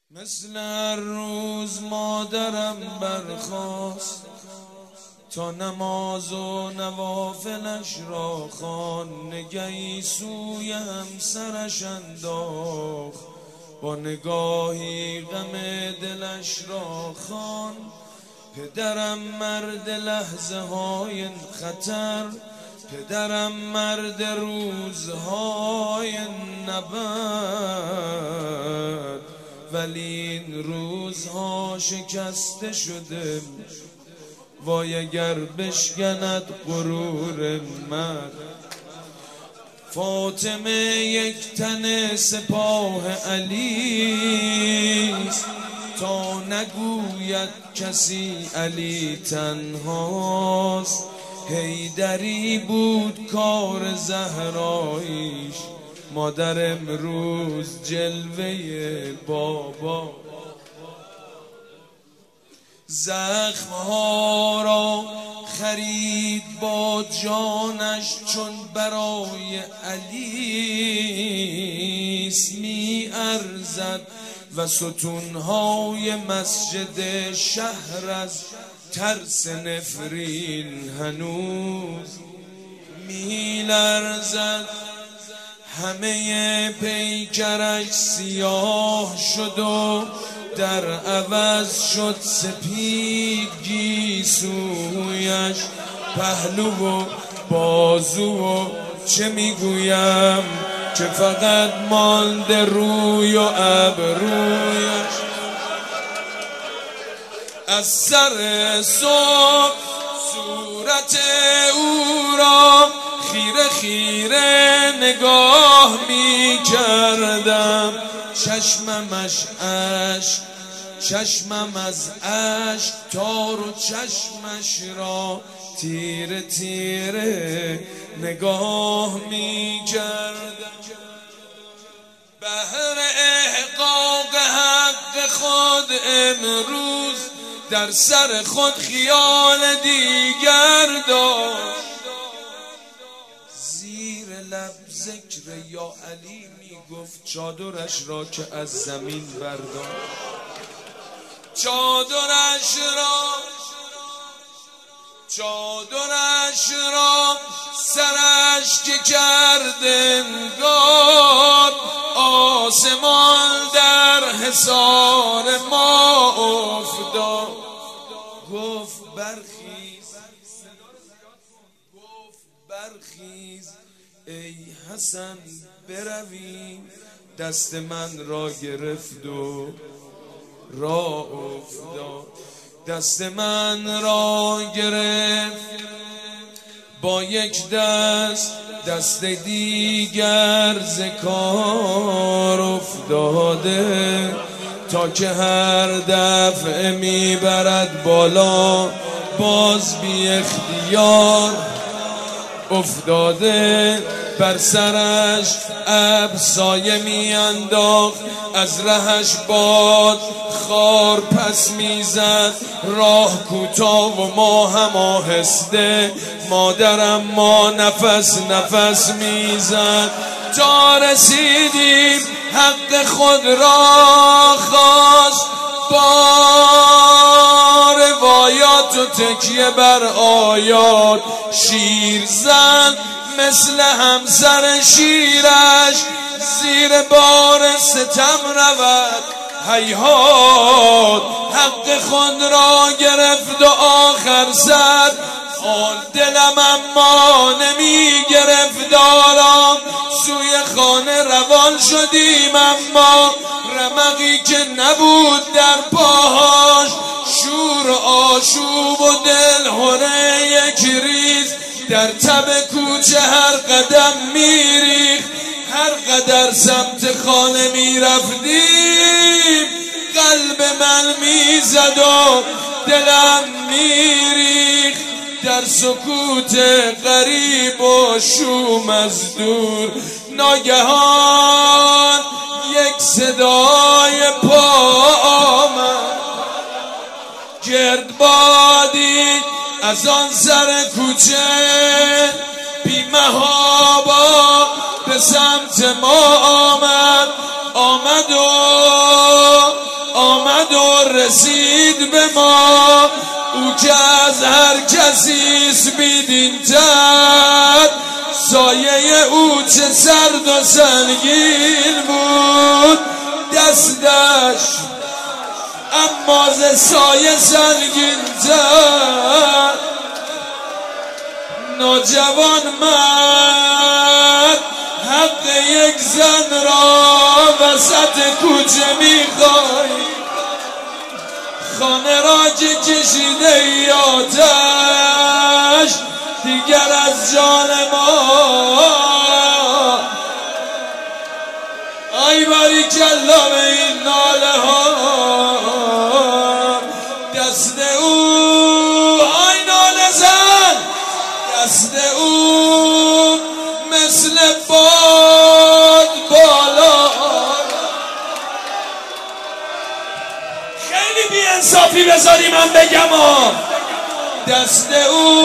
مثل هر روز مادرم برخاست تا نماز و نوافلش را خوان، نگهی سوی همسرش انداخت، با نگاهی غم دلش را خوان. پدرم مرد لحظه های خطر، پدرم مرد روزهای نبرد، ولی این روزها شکسته شده، وای اگر بشکند غرور مرد. فاطمه یک تن سپاه علیست، تا نگوید کسی علی تنهاست. حیدری بود کار زهراییش، مادر امروز جلوه بابا. زخمها را خرید با جانش چون برای علیست می ارزد، و ستونهای مسجد شهر از ترس نفرین هنوز می لرزد. همه پیکرش سیاه شد و در عوض شد سپید گیسویش، پهلو و بازو و چه میگویم که فقط مانده روی و ابرویش. از سر صبح صورت او را خیره خیره نگاه می کردم، چشمم از عشق تار و چشمش را تیره تیره نگاه می کردم. بهر احقاق حق خود امروز در سر خود خیال دیگر داشت. زیر لب ذکر یا علی می گفت، چادرش را که از زمین برداشت، چادرش را سرش که کرد انگار، آسمان در حصار ما افتاد. گفت برخیز ای حسن برویم. دست من را گرفت و راه افتاد، دست من را گرفت با یک دست دیگر ز کار افتاده، تا که هر دفعه میبرد بالا باز بی اختیار افتاده. بر سرش ابر سایه میانداخت، از رهش باد خار پس میزد، راه کوتاه و ما هم آهسته، مادرم ما نفس میزد، تا رسیدیم حق خود را خواست. با روایات و تکیه بر آیات شیر زد، مثل همسر شیرش زیر بار ستم رود. هیهات حق خود را گرفت و آخر زد، آن دلم اما نمی گرفت آرام. سوی خانه روان شدیم، اما رمقی که نبود در پاهاش، شور آشوب و دل هره یک ریز در تب کوچه هر قدم میریخت. هر قدر سمت خانه میرفتیم قلب من میزد و دلم میریخت. در سکوت غریب و شوم از دور ناگهان یک صدای پا آمد، گردبادی از آن سر کوچه بی محابا به سمت ما آمد و رسید به ما، او که از هر کسیست بیدین تر. سایه او چه سرد و سنگین بود دستش، اما ز سایه سنگین تر. نوجوان مرد حق یک زن را وسط کوچه میخوای، خانه را که کشیده ای آتش دیگر از جان ما. ای باریکلا به این ناله ها دست او، ای ناله زن دست او مثل باد بالا. خیلی بی انصافی بذاری من بگم دست او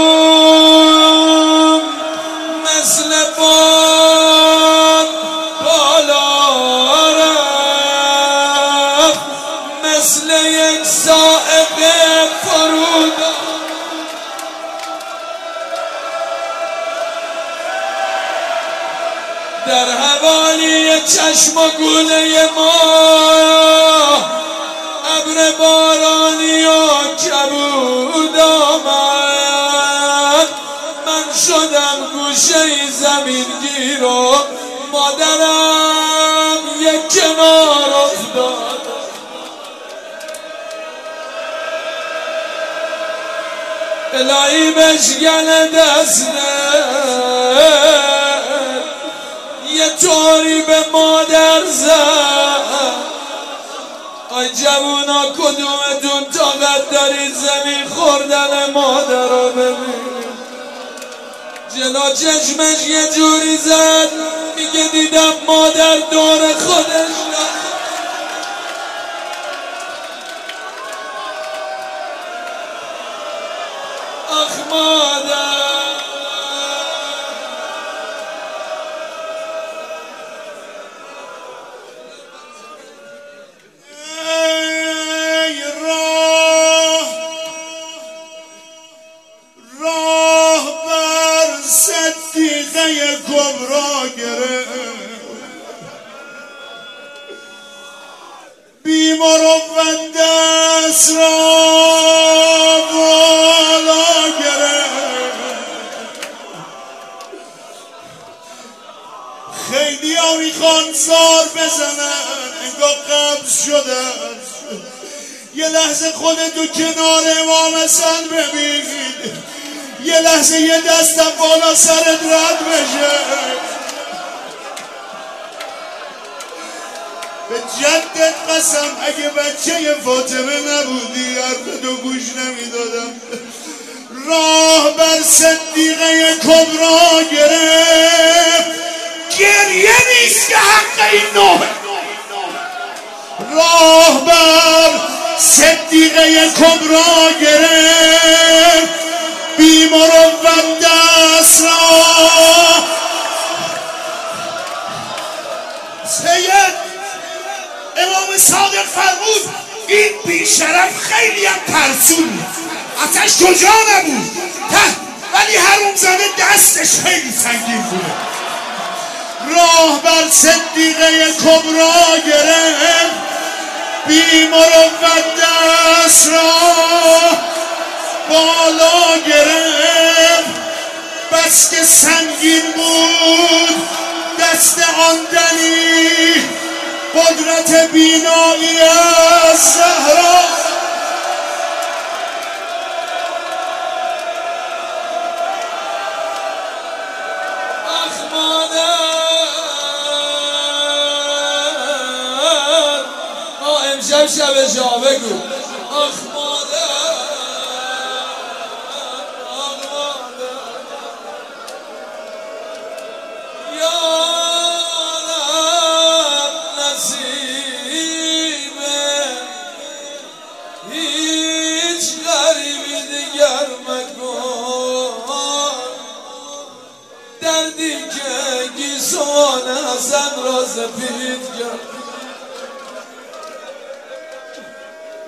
مثل باد بالا رفت، مثل یک صاعقه فرود. در حوالی چشم و گونه ما ابر بارانی و کبود آمد. من شدم گوشه زمین گیر و مادرم یک کنار افتاد. الهی بشکن دسته یه طوری به مادر زد. آی جوونا کدومتون طاقت دارید زمین خوردن مادر رو ببینید؟ جلو چشمش یه جوری زد میگه دیدم مادر دور خودش آخ مادر. صدیقه کبرا گرفت، بیمار و دست را بالا گرفت. خیلی ها میخوان زار بزنن انگاه قبض شده. یه لحظه خودتو کنار امام حسن ببین، یه لحظه یه دستم بالا سرت رد بشه. به جدت قسم اگه بچه فاطمه نبودی حرفتو گوش نمیدادم. راه بر صدیقه کبرا گرفت، گریه نیست که حق این نوح. راه بر صدیقه کبرا گرفت، بیمار و دست را. سید امام صادق فرمود این بیشرف خیلی هم ترسون، ازش کجا نبود ولی حروم زده دستش خیلی سنگین بوده. راه بر صدیقه کبرا گرفت، بیمار و دست را بالا گرفت. بس که سنگین بود دست آن دنی، قدرت بینایی از زهرا. آخ مادر امشب شب شاه بگو آخ مادر. دردی که گیسوان حسن را سفید کرد.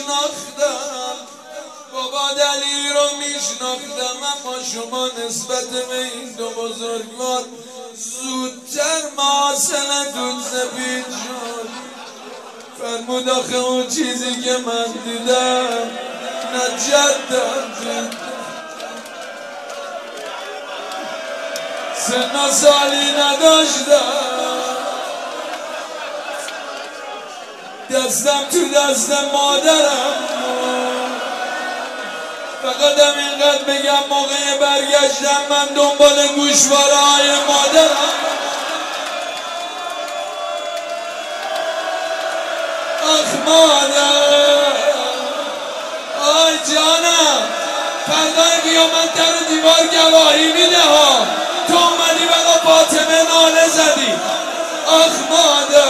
میشناختم، بابا دلیری رو میشناختم، اما شما نسبت به این دو بزرگوار زودتر محاصلتون سپید شد. فرمود آخه اون چیزی که من دیدم نه جدم، سن و سالی نداشتم، دستم تو دست مادرم، فقط هم اینقدر بگم موقع برگشتم من دنبال گوشواره های مادرم. آخ مادر، آی جانم، فردای قیامت در دیوار گواهی میده ها، تو اومدی برا فاطمه ناله زدی. آخ مادر